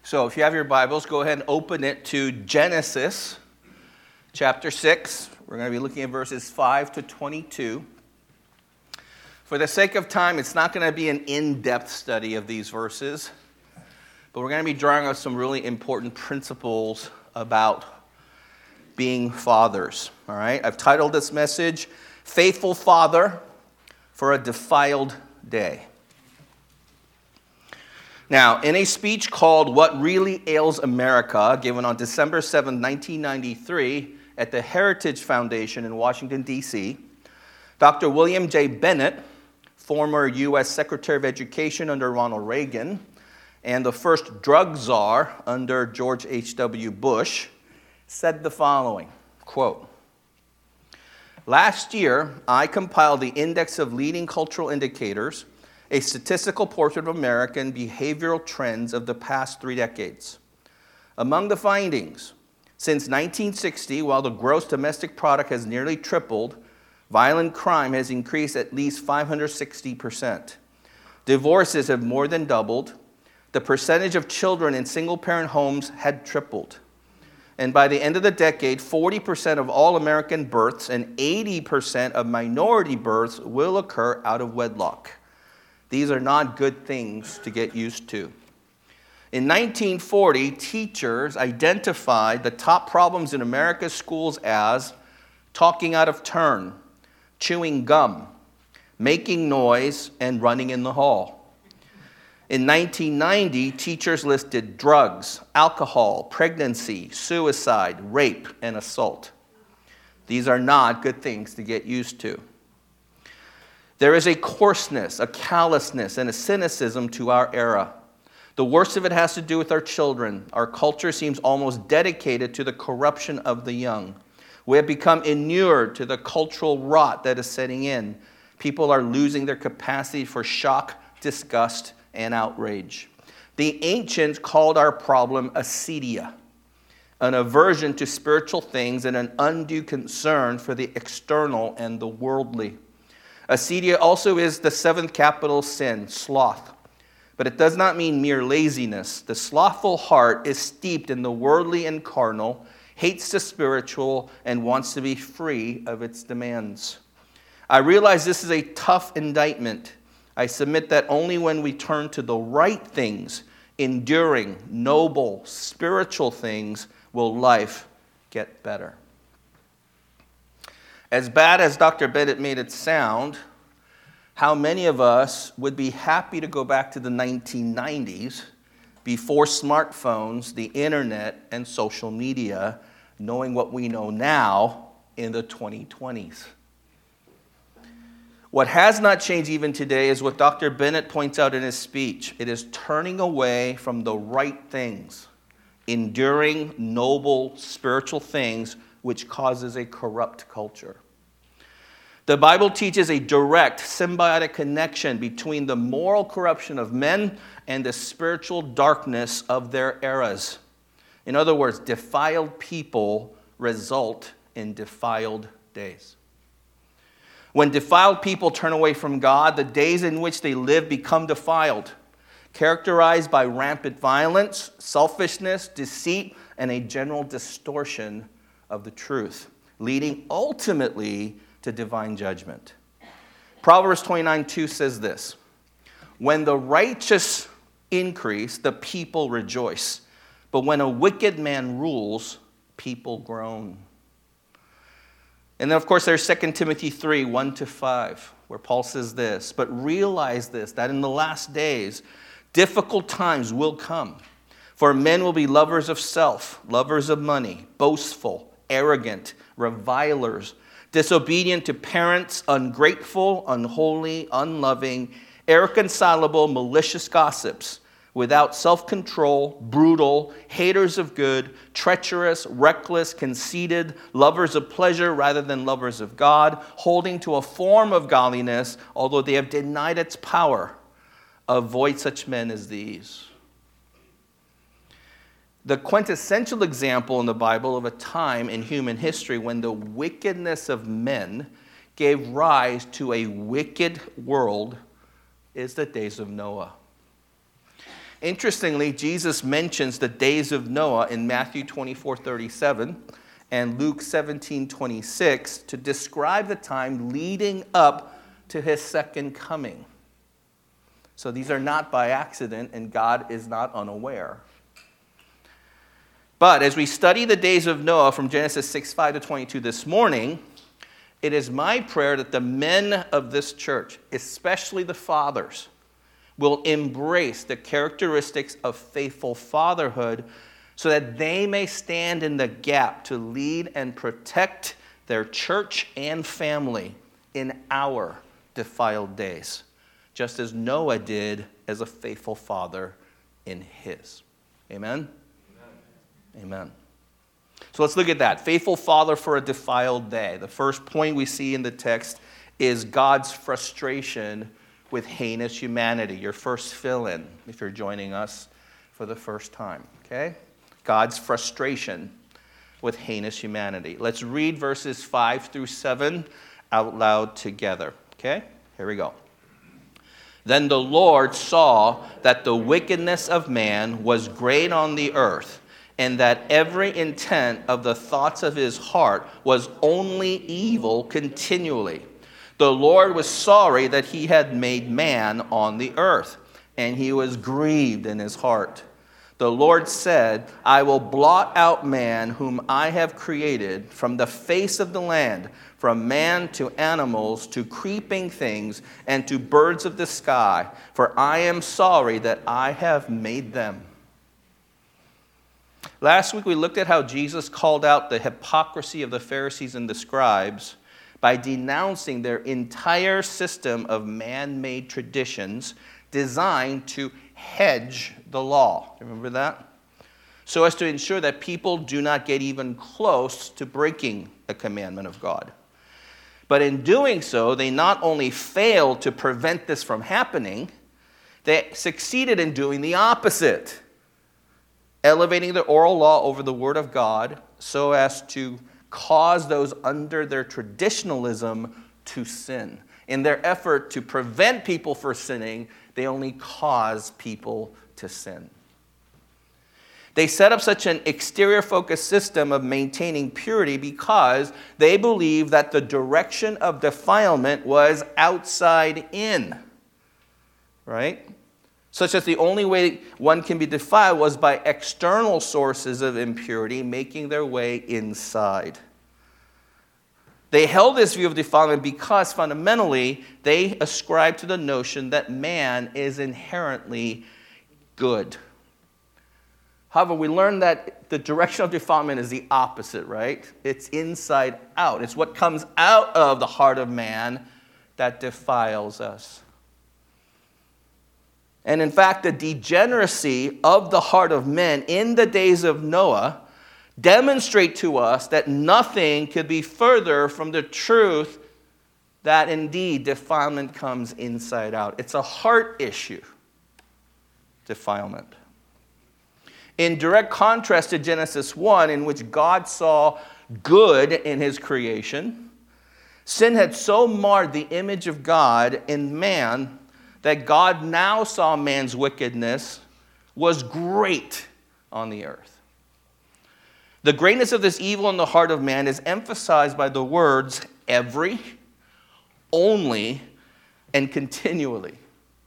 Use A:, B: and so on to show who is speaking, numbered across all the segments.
A: So if you have your Bibles, go ahead and open it to Genesis chapter 6. We're going to be looking at verses 5 to 22. For the sake of time, it's not going to be an in-depth study of these verses, but we're going to be drawing out some really important principles about being fathers. All right? I've titled this message, Faithful Father for a Defiled Day. Now, in a speech called What Really Ails America, given on December 7, 1993, at the Heritage Foundation in Washington, D.C., Dr. William J. Bennett, former U.S. Secretary of Education under Ronald Reagan, and the first drug czar under George H.W. Bush, said the following, quote, "Last year, I compiled the Index of Leading Cultural Indicators, a statistical portrait of American behavioral trends of the past 3 decades. Among the findings, since 1960, while the gross domestic product has nearly tripled, violent crime has increased at least 560%. Divorces have more than doubled. The percentage of children in single-parent homes had tripled. And by the end of the decade, 40% of all American births and 80% of minority births will occur out of wedlock. These are not good things to get used to." In 1940, teachers identified the top problems in America's schools as talking out of turn, chewing gum, making noise, and running in the hall. In 1990, teachers listed drugs, alcohol, pregnancy, suicide, rape, and assault. These are not good things to get used to. There is a coarseness, a callousness, and a cynicism to our era. The worst of it has to do with our children. Our culture seems almost dedicated to the corruption of the young. We have become inured to the cultural rot that is setting in. People are losing their capacity for shock, disgust, and outrage. The ancients called our problem acedia, an aversion to spiritual things and an undue concern for the external and the worldly. Acedia also is the 7th capital sin, sloth. But it does not mean mere laziness. The slothful heart is steeped in the worldly and carnal, hates the spiritual, and wants to be free of its demands. I realize this is a tough indictment. I submit that only when we turn to the right things, enduring, noble, spiritual things, will life get better. As bad as Dr. Bennett made it sound, how many of us would be happy to go back to the 1990s before smartphones, the internet, and social media, knowing what we know now in the 2020s? What has not changed even today is what Dr. Bennett points out in his speech. It is turning away from the right things, enduring, noble, spiritual things, which causes a corrupt culture. The Bible teaches a direct, symbiotic connection between the moral corruption of men and the spiritual darkness of their eras. In other words, defiled people result in defiled days. When defiled people turn away from God, the days in which they live become defiled, characterized by rampant violence, selfishness, deceit, and a general distortion of the truth, leading ultimately to divine judgment. Proverbs 29:2 says this, "When the righteous increase, the people rejoice. But when a wicked man rules, people groan." And then, of course, there's 2 Timothy 3:1-5, where Paul says this, "But realize this, that in the last days, difficult times will come. For men will be lovers of self, lovers of money, boastful, arrogant, revilers, disobedient to parents, ungrateful, unholy, unloving, irreconcilable, malicious gossips, without self-control, brutal, haters of good, treacherous, reckless, conceited, lovers of pleasure rather than lovers of God, holding to a form of godliness, although they have denied its power. Avoid such men as these." The quintessential example in the Bible of a time in human history when the wickedness of men gave rise to a wicked world is the days of Noah. Interestingly, Jesus mentions the days of Noah in Matthew 24:37 and Luke 17:26 to describe the time leading up to his second coming. So these are not by accident, and God is not unaware. But as we study the days of Noah from Genesis 6:5-22 this morning, it is my prayer that the men of this church, especially the fathers, will embrace the characteristics of faithful fatherhood so that they may stand in the gap to lead and protect their church and family in our defiled days, just as Noah did as a faithful father in his. Amen? Amen. So let's look at that. Faithful father for a defiled day. The first point we see in the text is God's frustration with heinous humanity. Your first fill-in, if you're joining us for the first time. Okay? God's frustration with heinous humanity. Let's read verses 5-7 out loud together. Okay? Here we go. Then the Lord saw that the wickedness of man was great on the earth, and that every intent of the thoughts of his heart was only evil continually. The Lord was sorry that he had made man on the earth, and he was grieved in his heart. The Lord said, I will blot out man whom I have created from the face of the land, from man to animals, to creeping things, and to birds of the sky, for I am sorry that I have made them. Last week we looked at how Jesus called out the hypocrisy of the Pharisees and the scribes by denouncing their entire system of man-made traditions designed to hedge the law. Remember that? So as to ensure that people do not get even close to breaking a commandment of God. But in doing so, they not only failed to prevent this from happening, they succeeded in doing the opposite, elevating the oral law over the word of God so as to cause those under their traditionalism to sin. In their effort to prevent people from sinning, they only cause people to sin. They set up such an exterior-focused system of maintaining purity because they believed that the direction of defilement was outside in. Right? Such that the only way one can be defiled was by external sources of impurity making their way inside. They held this view of defilement because fundamentally they ascribed to the notion that man is inherently good. However, we learned that the direction of defilement is the opposite, right? It's inside out. It's what comes out of the heart of man that defiles us. And in fact, the degeneracy of the heart of men in the days of Noah demonstrate to us that nothing could be further from the truth that indeed defilement comes inside out. It's a heart issue, defilement. In direct contrast to Genesis 1, in which God saw good in his creation, sin had so marred the image of God in man that God now saw man's wickedness was great on the earth. The greatness of this evil in the heart of man is emphasized by the words every, only, and continually.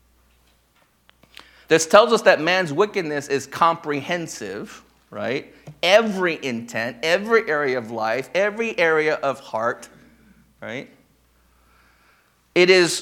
A: This tells us that man's wickedness is comprehensive, right? Every intent, every area of life, every area of heart, right? It is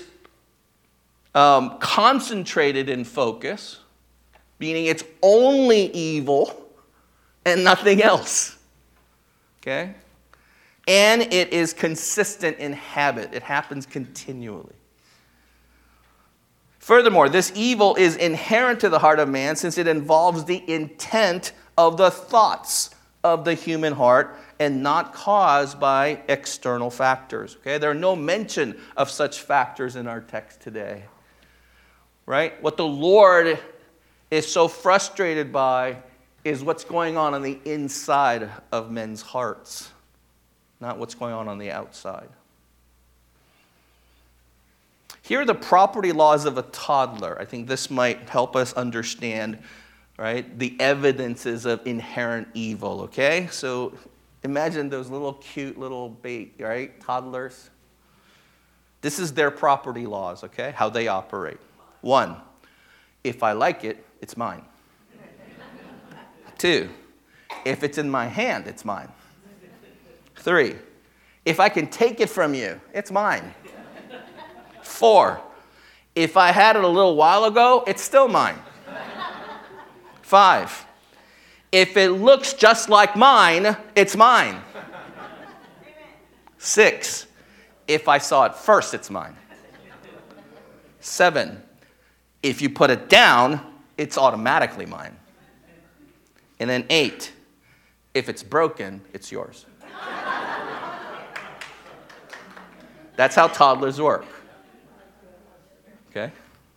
A: concentrated in focus, meaning it's only evil and nothing else. Okay? And it is consistent in habit. It happens continually. Furthermore, this evil is inherent to the heart of man since it involves the intent of the thoughts of the human heart and not caused by external factors. Okay? There are no mention of such factors in our text today. Right? What the Lord is so frustrated by is what's going on the inside of men's hearts, not what's going on the outside. Here are the property laws of a toddler. I think this might help us understand, right, the evidences of inherent evil, okay? So imagine those little cute little right, toddlers. This is their property laws, okay, how they operate. 1, if I like it, it's mine. 2, if it's in my hand, it's mine. 3, if I can take it from you, it's mine. 4, if I had it a little while ago, it's still mine. 5, if it looks just like mine, it's mine. 6, if I saw it first, it's mine. 7, if you put it down, it's automatically mine. And then 8, if it's broken, it's yours. That's how toddlers work. Okay?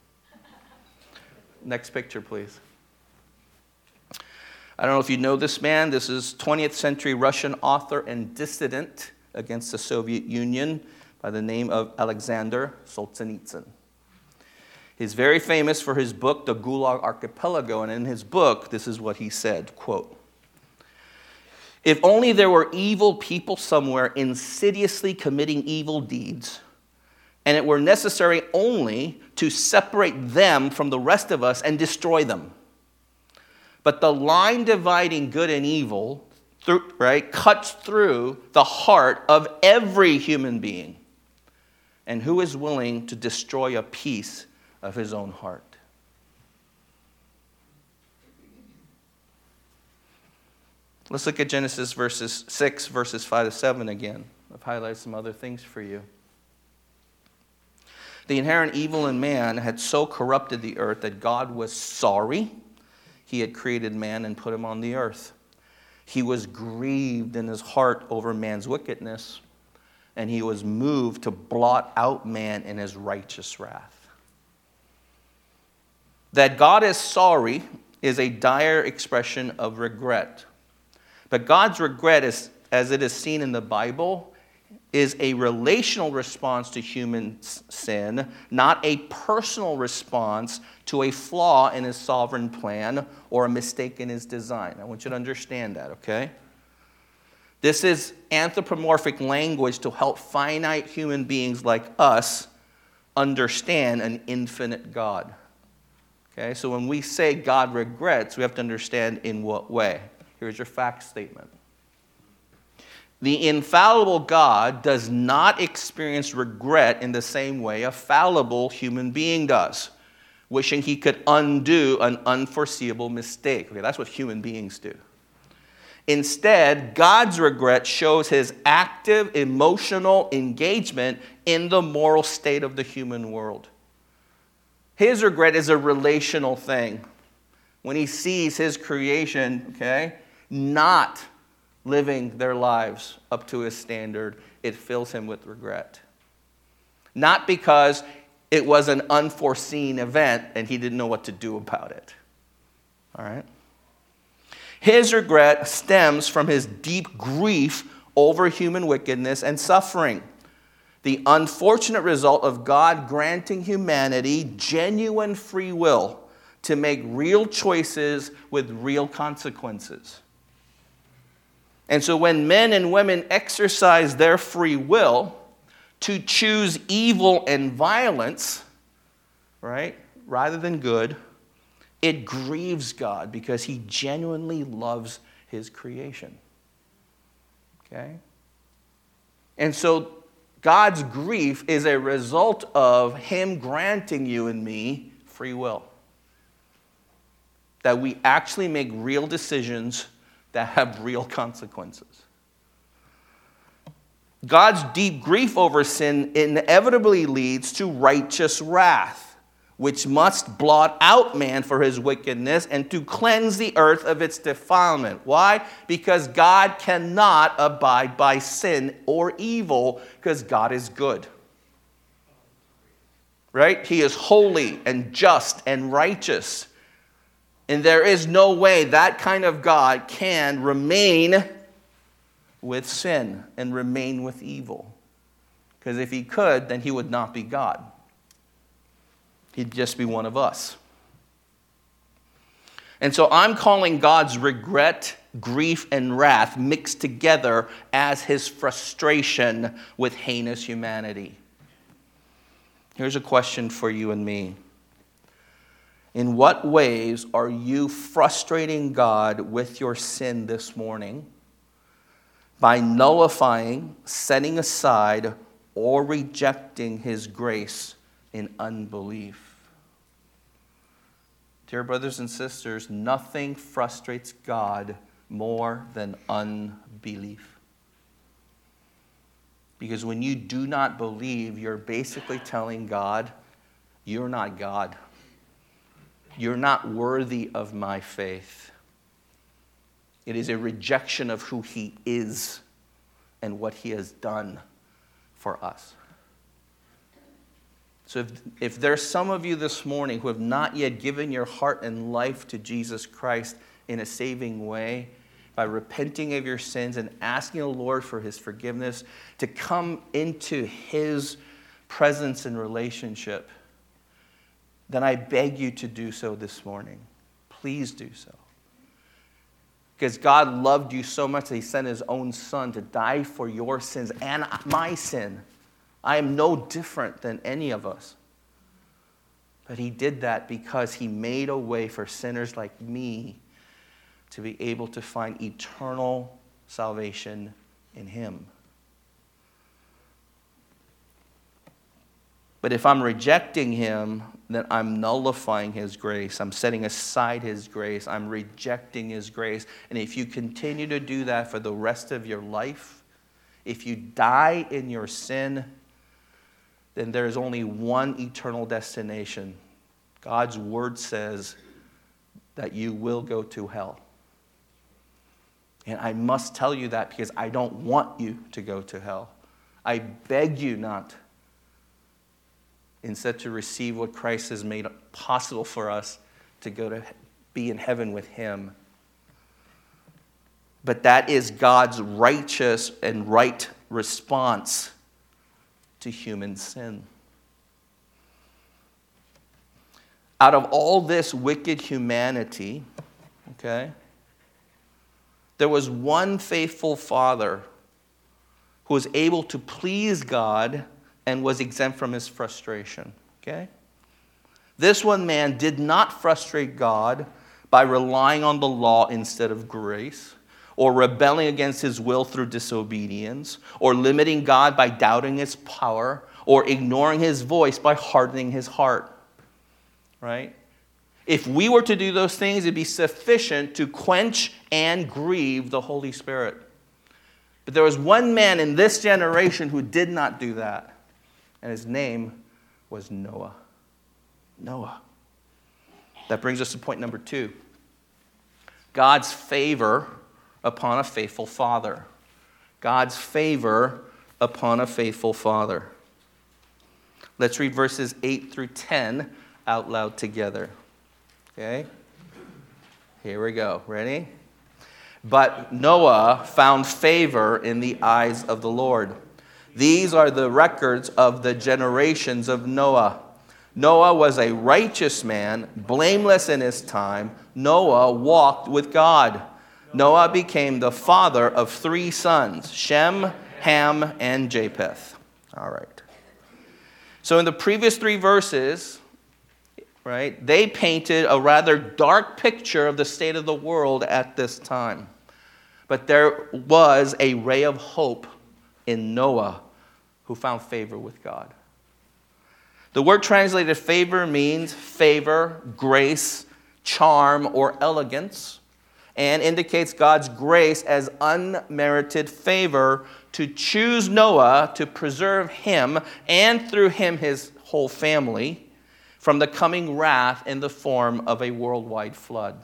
A: Next picture, please. I don't know if you know this man. This is 20th century Russian author and dissident against the Soviet Union by the name of Alexander Solzhenitsyn. He's very famous for his book, The Gulag Archipelago, and in his book, this is what he said, quote, "If only there were evil people somewhere insidiously committing evil deeds, and it were necessary only to separate them from the rest of us and destroy them. But the line dividing good and evil, cuts through the heart of every human being. And who is willing to destroy a piece of his own heart?" Let's look at Genesis 6, verses 5 to 7 again. I've highlighted some other things for you. The inherent evil in man had so corrupted the earth that God was sorry he had created man and put him on the earth. He was grieved in his heart over man's wickedness, and he was moved to blot out man in his righteous wrath. That God is sorry is a dire expression of regret. But God's regret, as it is seen in the Bible, is a relational response to human sin, not a personal response to a flaw in his sovereign plan or a mistake in his design. I want you to understand that, okay? This is anthropomorphic language to help finite human beings like us understand an infinite God. Okay, so when we say God regrets, we have to understand in what way. Here's your fact statement. The infallible God does not experience regret in the same way a fallible human being does, wishing he could undo an unforeseeable mistake. Okay, that's what human beings do. Instead, God's regret shows his active emotional engagement in the moral state of the human world. His regret is a relational thing. When he sees his creation, not living their lives up to his standard, it fills him with regret. Not because it was an unforeseen event and he didn't know what to do about it. All right? His regret stems from his deep grief over human wickedness and suffering, the unfortunate result of God granting humanity genuine free will to make real choices with real consequences. And so when men and women exercise their free will to choose evil and violence, rather than good, it grieves God because he genuinely loves his creation. Okay? And so God's grief is a result of him granting you and me free will. That we actually make real decisions that have real consequences. God's deep grief over sin inevitably leads to righteous wrath, which must blot out man for his wickedness and to cleanse the earth of its defilement. Why? Because God cannot abide by sin or evil, because God is good. Right? He is holy and just and righteous. And there is no way that kind of God can remain with sin and remain with evil. Because if he could, then he would not be God. He'd just be one of us. And so I'm calling God's regret, grief, and wrath mixed together as his frustration with heinous humanity. Here's a question for you and me. In what ways are you frustrating God with your sin this morning by nullifying, setting aside, or rejecting his grace in unbelief? Dear brothers and sisters, nothing frustrates God more than unbelief. Because when you do not believe, you're basically telling God, you're not God. You're not worthy of my faith. It is a rejection of who he is and what he has done for us. So if there's some of you this morning who have not yet given your heart and life to Jesus Christ in a saving way, by repenting of your sins and asking the Lord for his forgiveness, to come into his presence and relationship, then I beg you to do so this morning. Please do so. Because God loved you so much that he sent his own son to die for your sins and my sin. I am no different than any of us. But he did that because he made a way for sinners like me to be able to find eternal salvation in him. But if I'm rejecting him, then I'm nullifying his grace. I'm setting aside his grace. I'm rejecting his grace. And if you continue to do that for the rest of your life, if you die in your sin, then there is only one eternal destination. God's word says that you will go to hell. And I must tell you that because I don't want you to go to hell. I beg you not. Instead, to receive what Christ has made possible for us, to go to be in heaven with him. But that is God's righteous and right response to human sin. Out of all this wicked humanity, okay, there was one faithful father who was able to please God and was exempt from his frustration. Okay? This one man did not frustrate God by relying on the law instead of grace, or rebelling against his will through disobedience, or limiting God by doubting his power, or ignoring his voice by hardening his heart. Right? If we were to do those things, it'd be sufficient to quench and grieve the Holy Spirit. But there was one man in this generation who did not do that. And his name was Noah. Noah. That brings us to point number 2. God's favor upon a faithful father. God's favor upon a faithful father. Let's read verses 8 through 10 out loud together. Okay? Here we go. Ready? But Noah found favor in the eyes of the Lord. These are the records of the generations of Noah. Noah was a righteous man, blameless in his time. Noah walked with God. Noah became the father of 3 sons, Shem, Ham, and Japheth. All right. So in the previous 3 verses, right, they painted a rather dark picture of the state of the world at this time. But there was a ray of hope in Noah, who found favor with God. The word translated favor means favor, grace, charm, or elegance, and indicates God's grace as unmerited favor to choose Noah to preserve him and through him his whole family from the coming wrath in the form of a worldwide flood.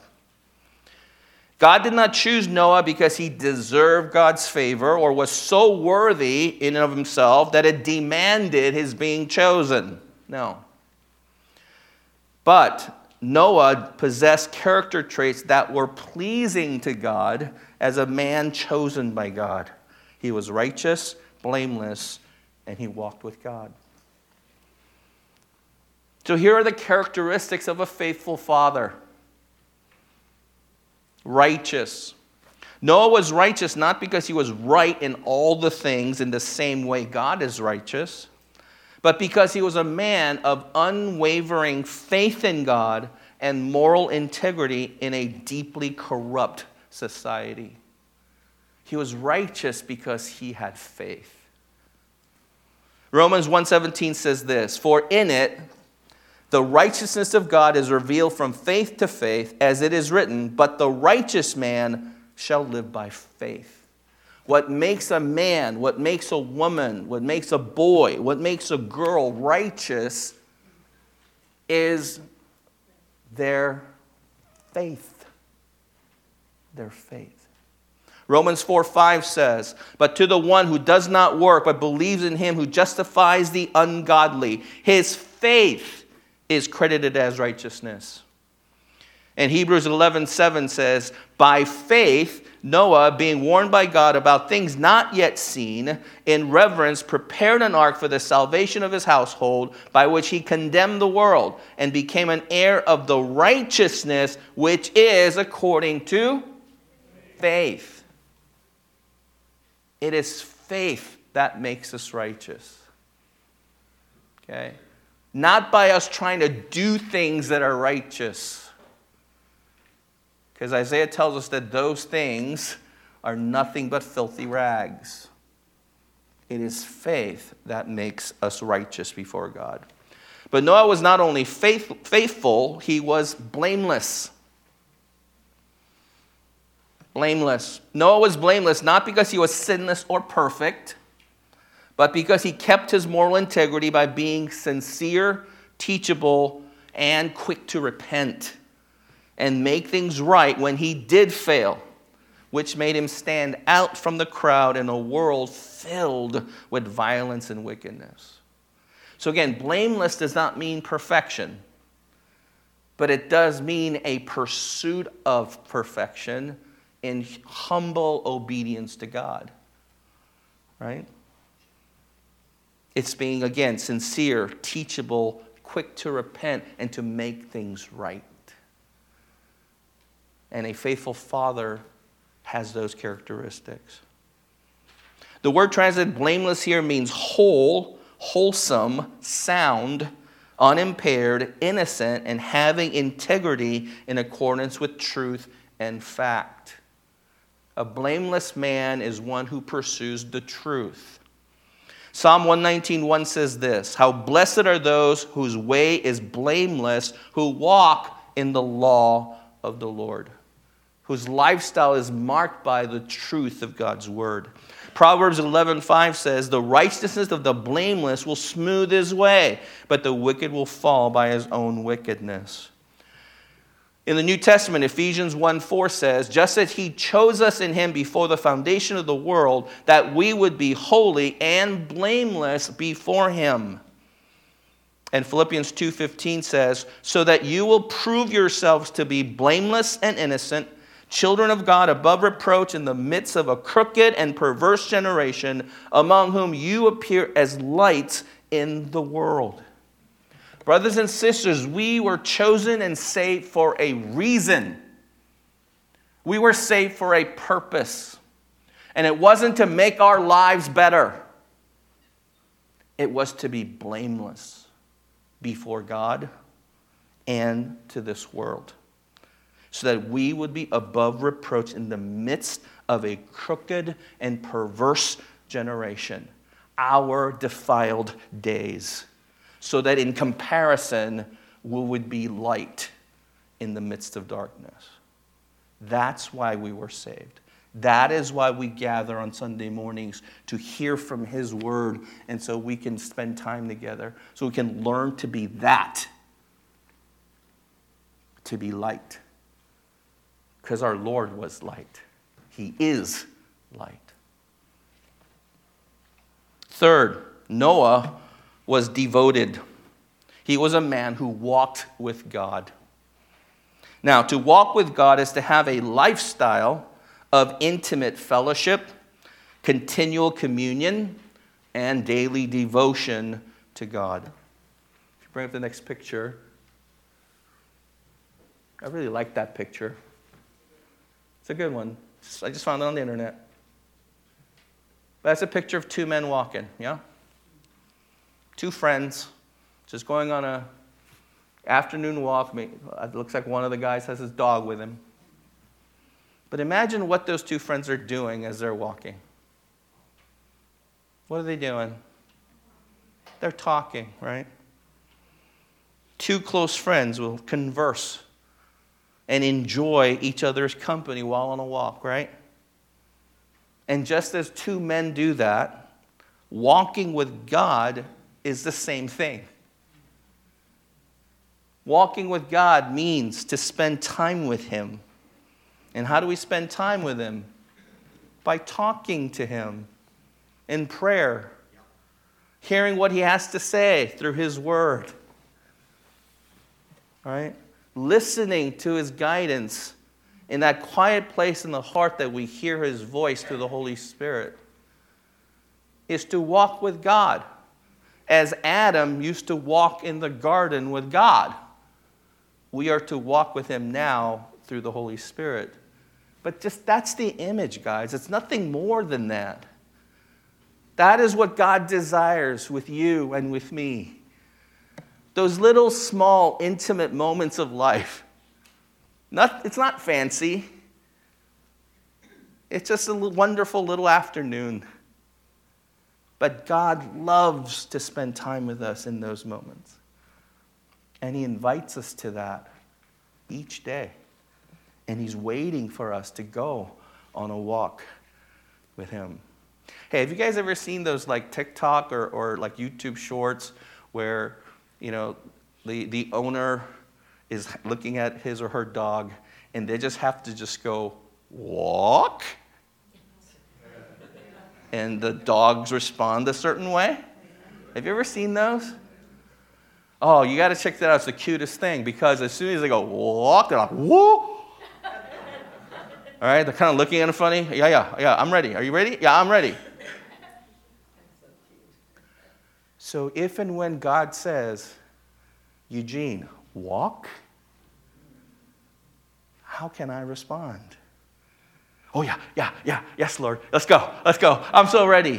A: God did not choose Noah because he deserved God's favor or was so worthy in and of himself that it demanded his being chosen. No. But Noah possessed character traits that were pleasing to God as a man chosen by God. He was righteous, blameless, and he walked with God. So here are the characteristics of a faithful father. Righteous. Noah was righteous not because he was right in all the things in the same way God is righteous, but because he was a man of unwavering faith in God and moral integrity in a deeply corrupt society. He was righteous because he had faith. Romans 1:17 says this, "For in it the righteousness of God is revealed from faith to faith, as it is written, but the righteous man shall live by faith." What makes a man, what makes a woman, what makes a boy, what makes a girl righteous is their faith. Their faith. Romans 4:5 says, "But to the one who does not work, but believes in him who justifies the ungodly, his faith is credited as righteousness." And Hebrews 11:7 says, "By faith, Noah, being warned by God about things not yet seen, in reverence prepared an ark for the salvation of his household, by which he condemned the world, and became an heir of the righteousness which is according to faith." It is faith that makes us righteous. Okay? Not by us trying to do things that are righteous. Because Isaiah tells us that those things are nothing but filthy rags. It is faith that makes us righteous before God. But Noah was not only faithful, he was blameless. Blameless. Noah was blameless not because he was sinless or perfect, but because he kept his moral integrity by being sincere, teachable, and quick to repent and make things right when he did fail, which made him stand out from the crowd in a world filled with violence and wickedness. So again, blameless does not mean perfection, but it does mean a pursuit of perfection in humble obedience to God, right? It's being, again, sincere, teachable, quick to repent, and to make things right. And a faithful father has those characteristics. The word translated blameless here means whole, wholesome, sound, unimpaired, innocent, and having integrity in accordance with truth and fact. A blameless man is one who pursues the truth. Psalm 119:1 says this, "How blessed are those whose way is blameless, who walk in the law of the Lord," whose lifestyle is marked by the truth of God's word. Proverbs 11:5 says, "The righteousness of the blameless will smooth his way, but the wicked will fall by his own wickedness." In the New Testament, Ephesians 1:4 says, "Just as he chose us in him before the foundation of the world, that we would be holy and blameless before him." And Philippians 2:15 says, "So that you will prove yourselves to be blameless and innocent, children of God above reproach in the midst of a crooked and perverse generation, among whom you appear as lights in the world." Brothers and sisters, we were chosen and saved for a reason. We were saved for a purpose. And it wasn't to make our lives better. It was to be blameless before God and to this world, so that we would be above reproach in the midst of a crooked and perverse generation, our defiled days, so that in comparison, we would be light in the midst of darkness. That's why we were saved. That is why we gather on Sunday mornings, to hear from his word, and so we can spend time together, so we can learn to be that, to be light. Because our Lord was light. He is light. Third, Noah was devoted. He was a man who walked with God. Now, to walk with God is to have a lifestyle of intimate fellowship, continual communion, and daily devotion to God. If you Bring up the next picture. I really like that picture. It's a good one. I just found it on the internet. That's a picture of two men walking, yeah? Two friends just going on a afternoon walk. It looks like one of the guys has his dog with him. But imagine what those two friends are doing as they're walking. What are they doing? They're talking, right? Two close friends will converse and enjoy each other's company while on a walk, right? And just as two men do that, walking with God is the same thing. Walking with God means to spend time with Him. And how do we spend time with Him? By talking to Him in prayer, hearing what He has to say through His Word, right? Listening to His guidance in that quiet place in the heart that we hear His voice through the Holy Spirit is to walk with God, as Adam used to walk in the garden with God. We are to walk with Him now through the Holy Spirit. But just that's the image, guys. It's nothing more than that. That is what God desires with you and with me. Those little, small, intimate moments of life. It's not fancy. It's just a wonderful little afternoon. But God loves to spend time with us in those moments. And He invites us to that each day. And He's waiting for us to go on a walk with Him. Hey, have you guys ever seen those like TikTok or like YouTube shorts where, you know, the owner is looking at his or her dog and they just have to just go, walk? And the dogs respond a certain way? Have you ever seen those? Oh, you got to check that out. It's the cutest thing because as soon as they go, walk, they're like, whoa. All right, they're kind of looking at him funny. Yeah, I'm ready. Are you ready? Yeah, I'm ready. So if and when God says, Eugene, walk, how can I respond? Oh, yeah, yes, Lord. Let's go. I'm so ready.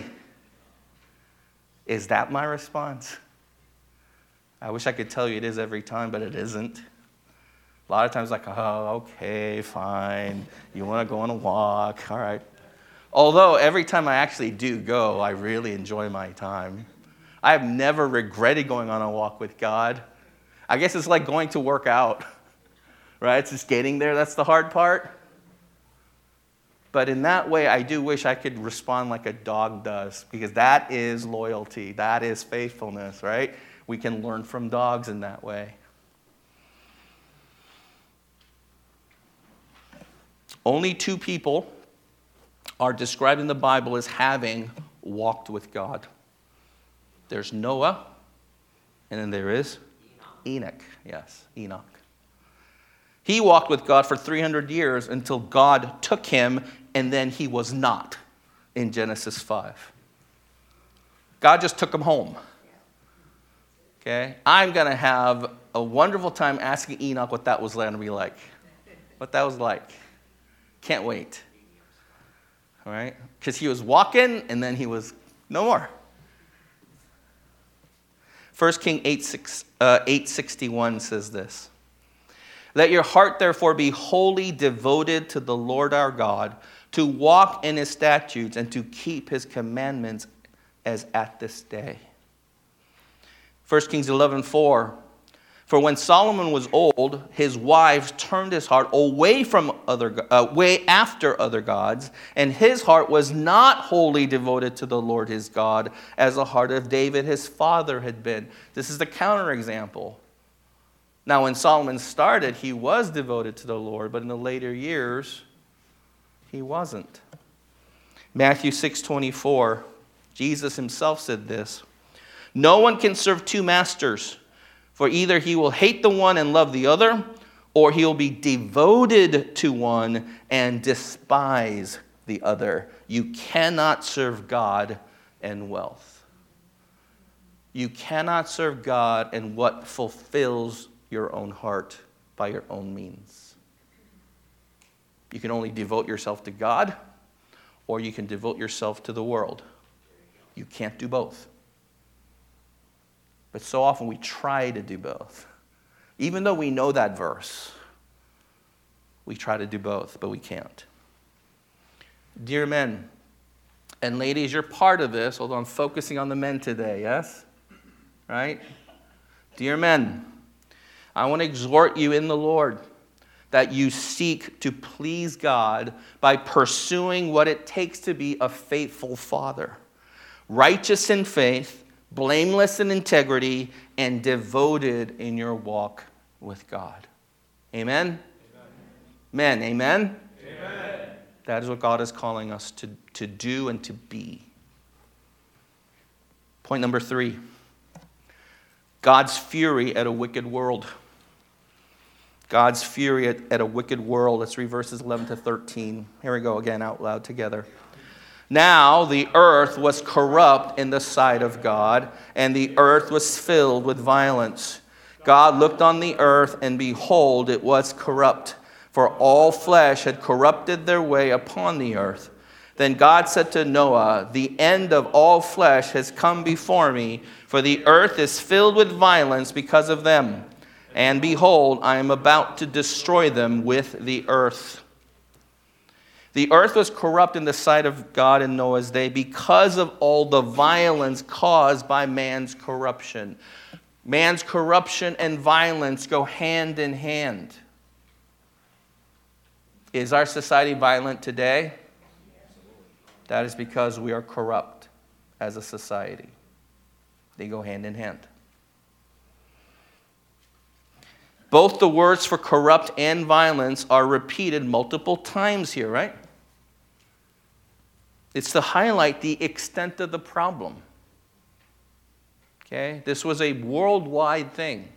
A: Is that my response? I wish I could tell you it is every time, but it isn't. A lot of times like, oh, okay, fine. You want to go on a walk, all right. Although every time I actually do go, I really enjoy my time. I have never regretted going on a walk with God. I guess it's like going to work out, right? It's just getting there. That's the hard part. But in that way, I do wish I could respond like a dog does, because that is loyalty. That is faithfulness, right? We can learn from dogs in that way. Only two people are described in the Bible as having walked with God. There's Noah, and then there is Enoch. Yes, Enoch. He walked with God for 300 years until God took him, and then he was not in Genesis 5. God just took him home. Okay? I'm going to have a wonderful time asking Enoch what that was going to be like. What that was like. Can't wait. All right? Because he was walking, and then he was no more. 1 Kings 8:61 says this. Let your heart therefore be wholly devoted to the Lord our God, to walk in His statutes and to keep His commandments as at this day. 1 Kings 11:4. For when Solomon was old, his wives turned his heart away from way after other gods, and his heart was not wholly devoted to the Lord his God, as the heart of David his father had been. This is the counterexample. Now, when Solomon started, he was devoted to the Lord, but in the later years, he wasn't. Matthew 6:24, Jesus himself said this, no one can serve two masters, for either he will hate the one and love the other, or he will be devoted to one and despise the other. You cannot serve God and wealth. You cannot serve God and what fulfills your own heart by your own means. You can only devote yourself to God, or you can devote yourself to the world. You can't do both. But so often we try to do both. Even though we know that verse, we try to do both, but we can't. Dear men and ladies, you're part of this, although I'm focusing on the men today, yes? Right? Dear men, I want to exhort you in the Lord that you seek to please God by pursuing what it takes to be a faithful father, righteous in faith, blameless in integrity, and devoted in your walk with God. Amen? Amen. Men, amen? Amen? That is what God is calling us to do and to be. Point number 3. God's fury at a wicked world. God's fury at a wicked world. Let's read verses 11 to 13. Here we go again, out loud together. Now the earth was corrupt in the sight of God, and the earth was filled with violence. God looked on the earth, and behold, it was corrupt, for all flesh had corrupted their way upon the earth. Then God said to Noah, the end of all flesh has come before me, for the earth is filled with violence because of them. And behold, I am about to destroy them with the earth. The earth was corrupt in the sight of God in Noah's day because of all the violence caused by man's corruption. Man's corruption and violence go hand in hand. Is our society violent today? That is because we are corrupt as a society. They go hand in hand. Both the words for corrupt and violence are repeated multiple times here, right? It's to highlight the extent of the problem. Okay? This was a worldwide thing.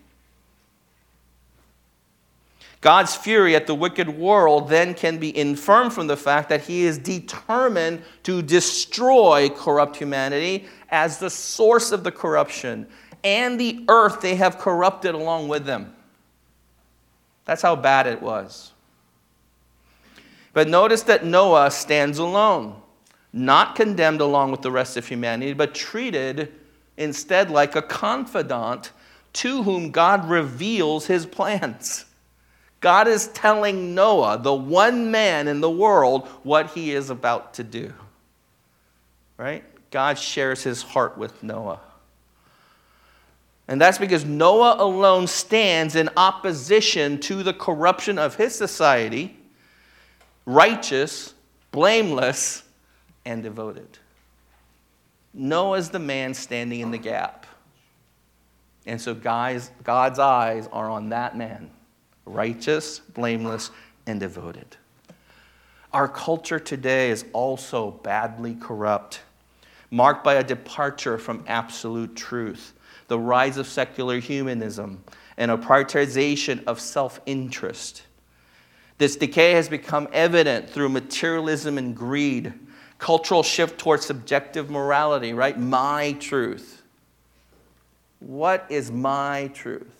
A: God's fury at the wicked world then can be inferred from the fact that he is determined to destroy corrupt humanity as the source of the corruption, and the earth they have corrupted along with them. That's how bad it was. But notice that Noah stands alone, not condemned along with the rest of humanity, but treated instead like a confidant to whom God reveals his plans. God is telling Noah, the one man in the world, what he is about to do. Right? God shares his heart with Noah. And that's because Noah alone stands in opposition to the corruption of his society, righteous, blameless, and devoted. Noah's the man standing in the gap. And so God's eyes are on that man, righteous, blameless, and devoted. Our culture today is also badly corrupt, marked by a departure from absolute truth, the rise of secular humanism, and a prioritization of self-interest. This decay has become evident through materialism and greed, cultural shift towards subjective morality, right? My truth. What is my truth?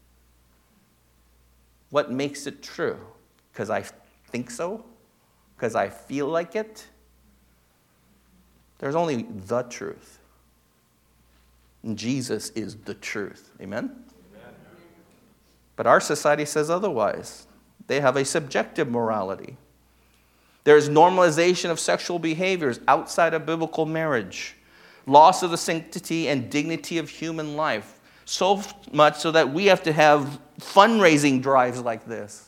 A: What makes it true? Because I think so? Because I feel like it? There's only the truth. And Jesus is the truth. Amen? Amen? But our society says otherwise. They have a subjective morality. There's normalization of sexual behaviors outside of biblical marriage, loss of the sanctity and dignity of human life, so much so that we have to have fundraising drives like this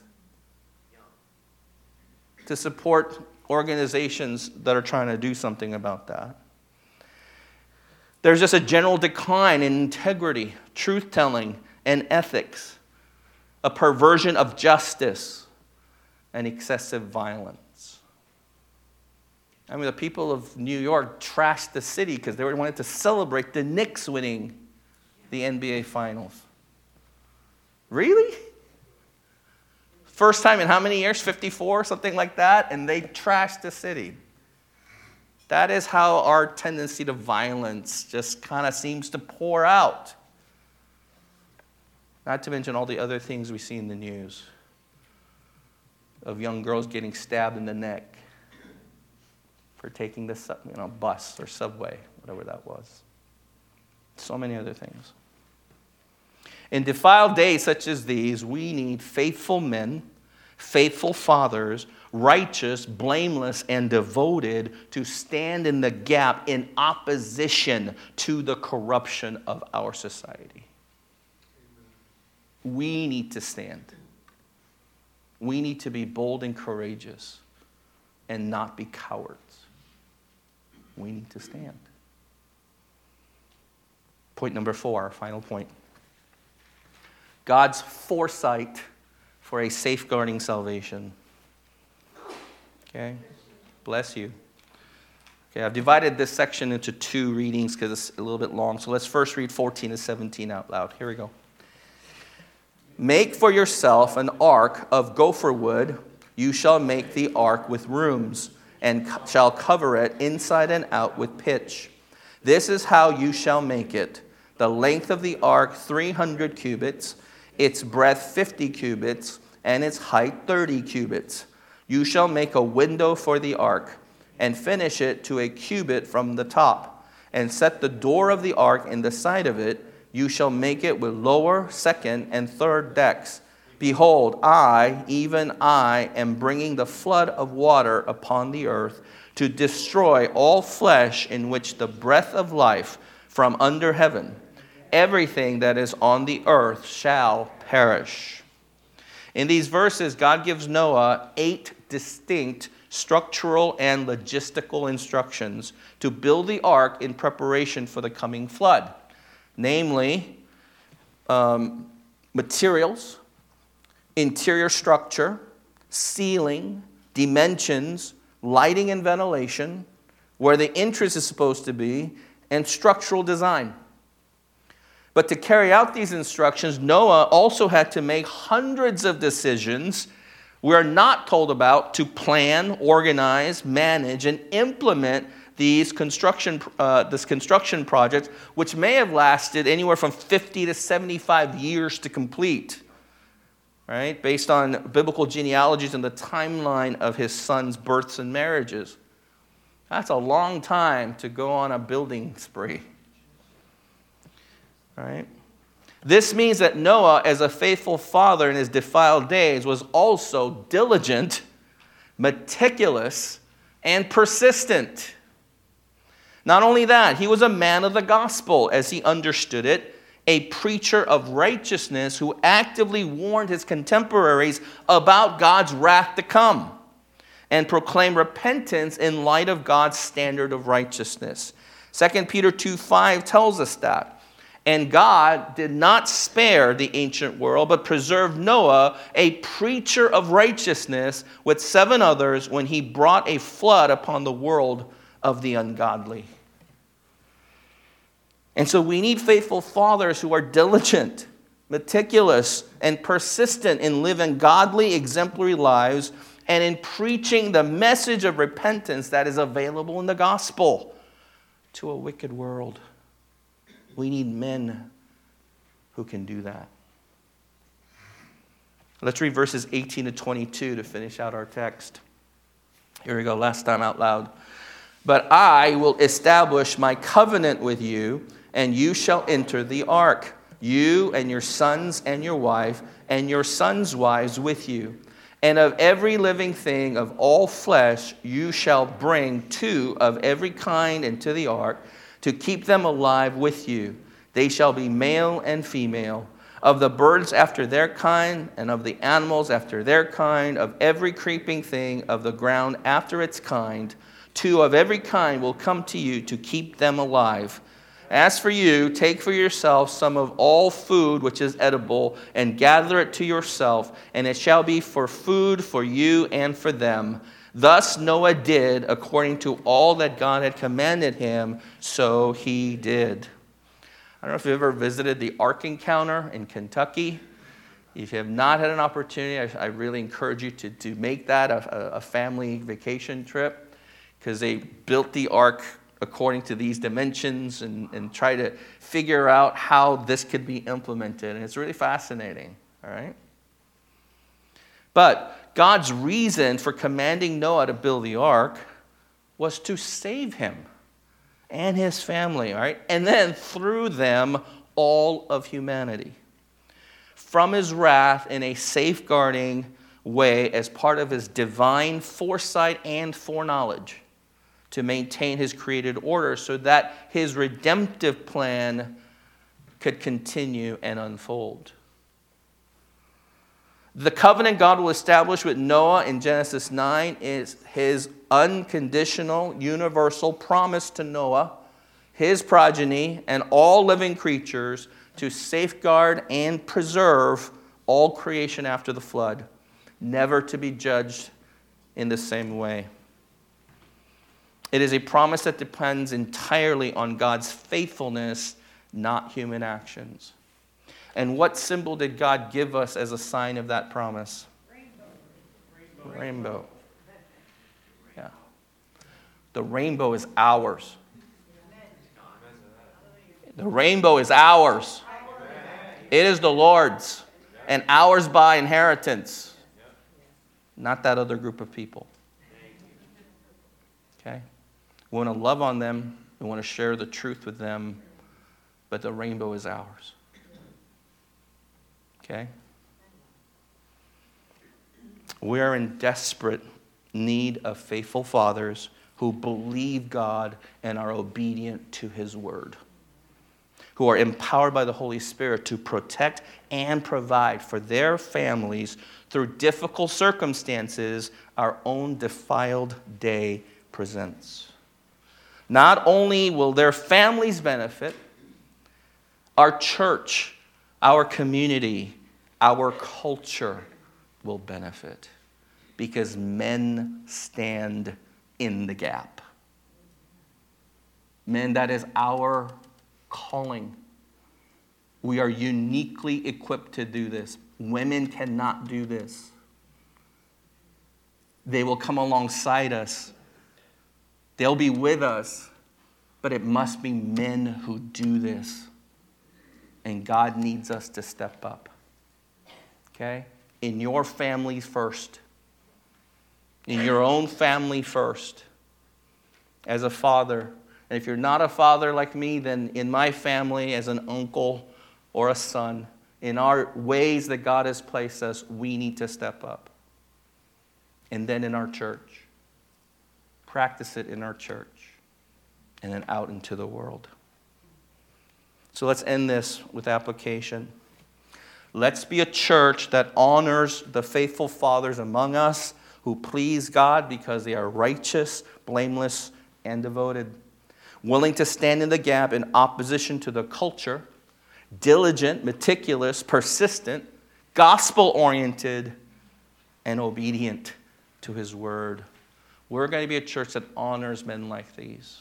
A: to support organizations that are trying to do something about that. There's just a general decline in integrity, truth-telling, and ethics, a perversion of justice, and excessive violence. I mean, the people of New York trashed the city because they wanted to celebrate the Knicks winning the NBA Finals. Really? First time in how many years? 54, something like that, and they trashed the city. That is how our tendency to violence just kind of seems to pour out. Not to mention all the other things we see in the news of young girls getting stabbed in the neck for taking the bus or subway, whatever that was. So many other things. In defiled days such as these, we need faithful men, faithful fathers, righteous, blameless, and devoted to stand in the gap in opposition to the corruption of our society. We need to stand. We need to be bold and courageous and not be cowards. We need to stand. Point number 4, our final point. God's foresight for a safeguarding salvation. Okay? Bless you. Okay, I've divided this section into 2 readings because it's a little bit long. So let's first read 14 to 17 out loud. Here we go. Make for yourself an ark of gopher wood. You shall make the ark with rooms, and shall cover it inside and out with pitch. This is how you shall make it. The length of the ark 300 cubits, its breadth 50 cubits, and its height 30 cubits. You shall make a window for the ark, and finish it to a cubit from the top, and set the door of the ark in the side of it. You shall make it with lower, second, and third decks. Behold, I, even I, am bringing the flood of water upon the earth to destroy all flesh in which the breath of life from under heaven. Everything that is on the earth shall perish. In these verses, God gives Noah 8 distinct structural and logistical instructions to build the ark in preparation for the coming flood. Namely, materials, interior structure, ceiling, dimensions, lighting and ventilation, where the entrance is supposed to be, and structural design. But to carry out these instructions, Noah also had to make hundreds of decisions we're not told about to plan, organize, manage, and implement this construction project, which may have lasted anywhere from 50 to 75 years to complete, right? Based on biblical genealogies and the timeline of his sons' births and marriages. That's a long time to go on a building spree, right? This means that Noah, as a faithful father in his defiled days, was also diligent, meticulous, and persistent. Not only that, he was a man of the gospel as he understood it, a preacher of righteousness who actively warned his contemporaries about God's wrath to come and proclaimed repentance in light of God's standard of righteousness. 2 Peter 2:5 tells us that. And God did not spare the ancient world, but preserved Noah, a preacher of righteousness, with 7 others when he brought a flood upon the world of the ungodly. And so we need faithful fathers who are diligent, meticulous, and persistent in living godly, exemplary lives and in preaching the message of repentance that is available in the gospel to a wicked world. We need men who can do that. Let's read verses 18 to 22 to finish out our text. Here we go, last time out loud. But I will establish my covenant with you, and you shall enter the ark, you and your sons and your wife, and your sons' wives with you. And of every living thing of all flesh you shall bring 2 of every kind into the ark, to keep them alive with you. They shall be male and female. Of the birds after their kind, and of the animals after their kind, of every creeping thing of the ground after its kind, 2 of every kind will come to you to keep them alive. As for you, take for yourself some of all food which is edible, and gather it to yourself, and it shall be for food for you and for them. Thus Noah did according to all that God had commanded him, so he did. I don't know if you've ever visited the Ark Encounter in Kentucky. If you have not had an opportunity, I really encourage you to make that a family vacation trip. because they built the ark according to these dimensions and try to figure out how this could be implemented. And it's really fascinating, all right? But God's reason for commanding Noah to build the ark was to save him and his family, all right? And then through them, all of humanity from his wrath in a safeguarding way as part of his divine foresight and foreknowledge to maintain his created order so that his redemptive plan could continue and unfold. The covenant God will establish with Noah in Genesis 9 is his unconditional, universal promise to Noah, his progeny, and all living creatures to safeguard and preserve all creation after the flood, never to be judged in the same way. It is a promise that depends entirely on God's faithfulness, not human actions. And what symbol did God give us as a sign of that promise? Rainbow. Yeah. The rainbow is ours. The rainbow is ours. It is the Lord's and ours by inheritance, not that other group of people. Okay? We want to love on them. We want to share the truth with them. But the rainbow is ours. Okay? We are in desperate need of faithful fathers who believe God and are obedient to his word, who are empowered by the Holy Spirit to protect and provide for their families through difficult circumstances our own defiled day presents. Not only will their families benefit, our church, our community, our culture will benefit because men stand in the gap. Men, that is our calling. We are uniquely equipped to do this. Women cannot do this. They will come alongside us. They'll be with us, but it must be men who do this. And God needs us to step up. Okay? In your families first. In your own family first. As a father. And if you're not a father like me, then in my family as an uncle or a son, in our ways that God has placed us, we need to step up. And then in our church. Practice it in our church. And then out into the world. So let's end this with application. Let's be a church that honors the faithful fathers among us who please God because they are righteous, blameless, and devoted. Willing to stand in the gap in opposition to the culture, diligent, meticulous, persistent, gospel-oriented, and obedient to his word. We're going to be a church that honors men like these.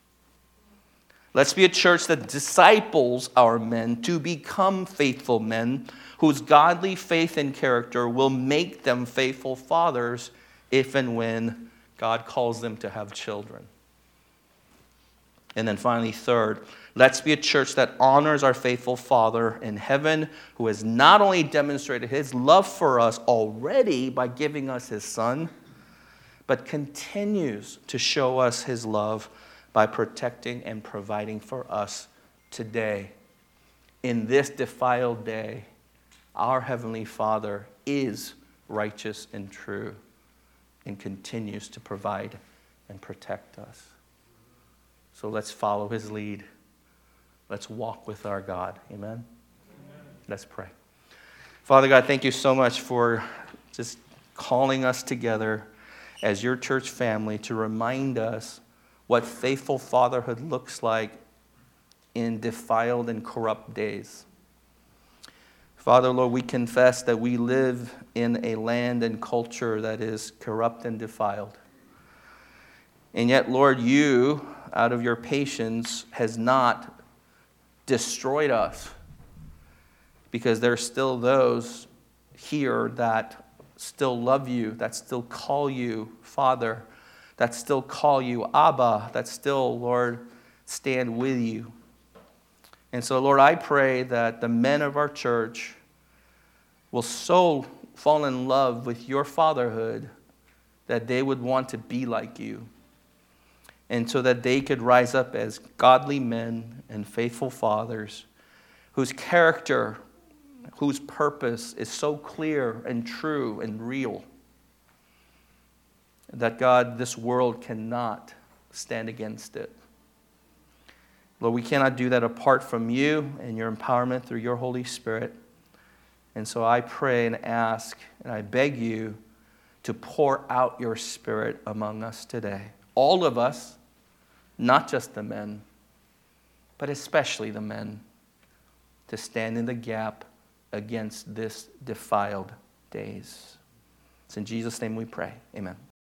A: Let's be a church that disciples our men to become faithful men whose godly faith and character will make them faithful fathers if and when God calls them to have children. And then finally, third, let's be a church that honors our faithful Father in heaven who has not only demonstrated his love for us already by giving us his Son, but continues to show us his love by protecting and providing for us today. In this defiled day, our Heavenly Father is righteous and true and continues to provide and protect us. So let's follow his lead. Let's walk with our God. Amen? Amen. Let's pray. Father God, thank you so much for just calling us together as your church family to remind us what faithful fatherhood looks like in defiled and corrupt days. Father, Lord, we confess that we live in a land and culture that is corrupt and defiled. And yet, Lord, you, out of your patience, has not destroyed us because there are still those here that still love you, that still call you Father, that still call you Abba, that still, Lord, stand with you. And so, Lord, I pray that the men of our church will so fall in love with your fatherhood that they would want to be like you. And so that they could rise up as godly men and faithful fathers whose character, whose purpose is so clear and true and real that, God, this world cannot stand against it. Lord, we cannot do that apart from you and your empowerment through your Holy Spirit. And so I pray and ask and I beg you to pour out your Spirit among us today. All of us, not just the men, but especially the men, to stand in the gap against this defiled days. It's in Jesus' name we pray. Amen.